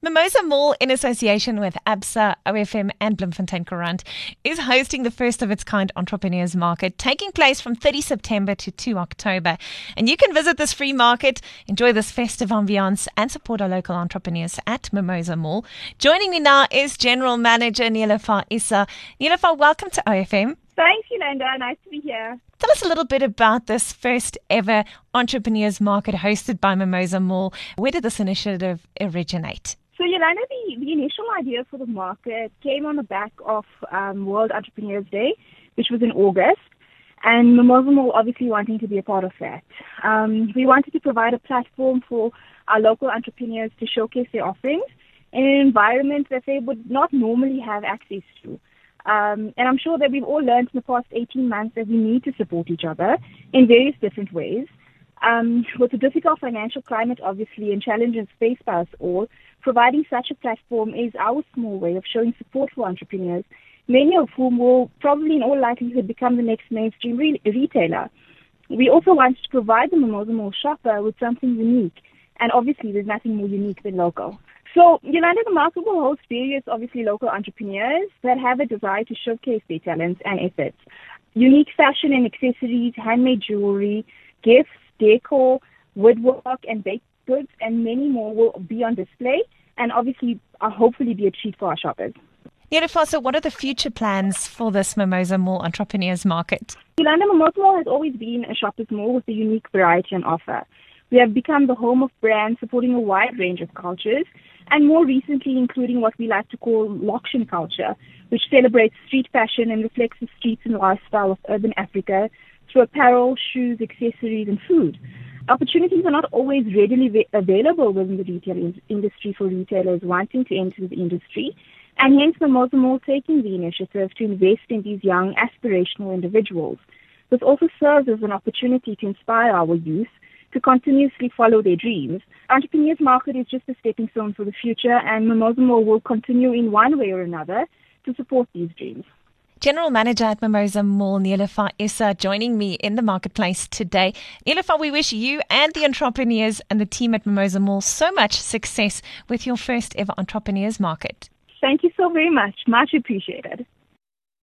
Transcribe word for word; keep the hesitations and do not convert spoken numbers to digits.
Mimosa Mall, in association with ABSA, O F M and Bloemfontein Courant, is hosting the first of its kind Entrepreneurs Market, taking place from thirtieth September to second October. And you can visit this free market, enjoy this festive ambiance, and support our local entrepreneurs at Mimosa Mall. Joining me now is General Manager Niloufar Issa. Niloufar, welcome to O F M. Thanks, Yolanda. Nice to be here. Tell us a little bit about this first ever Entrepreneurs Market hosted by Mimosa Mall. Where did this initiative originate? So, Yolanda, the, the initial idea for the market came on the back of um, World Entrepreneurs Day, which was in August, and Mimosa Mall obviously wanting to be a part of that. Um, we wanted to provide a platform for our local entrepreneurs to showcase their offerings in an environment that they would not normally have access to. Um, and I'm sure that we've all learned in the past eighteen months that we need to support each other in various different ways. Um, with the difficult financial climate, obviously, and challenges faced by us all, providing such a platform is our small way of showing support for entrepreneurs, many of whom will probably in all likelihood become the next mainstream re- retailer. We also want to provide the Mimosa Mall shopper with something unique, and obviously there's nothing more unique than local. So, Yolanda, the market will host various, obviously, local entrepreneurs that have a desire to showcase their talents and efforts. Unique fashion and accessories, handmade jewelry, gifts, decor, woodwork, and baked goods, and many more will be on display and obviously uh, hopefully be a treat for our shoppers. Niloufar, so what are the future plans for this Mimosa Mall Entrepreneurs Market? Yolanda, Mimosa Mall has always been a shopper's mall with a unique variety and offer. We have become the home of brands supporting a wide range of cultures, and more recently including what we like to call Lokshin culture, which celebrates street fashion and reflects the streets and lifestyle of urban Africa through apparel, shoes, accessories, and food. Opportunities are not always readily va- available within the retail in- industry for retailers wanting to enter the industry, and hence Mimosa Mall taking the initiative to invest in these young, aspirational individuals. This also serves as an opportunity to inspire our youth to continuously follow their dreams. Entrepreneurs Market is just a stepping stone for the future, and Mimosa Mall will continue in one way or another to support these dreams. General Manager at Mimosa Mall, Niloufar Issa, joining me in the marketplace today. Niloufar, we wish you and the entrepreneurs and the team at Mimosa Mall so much success with your first ever Entrepreneurs Market. Thank you so very much. Much appreciated.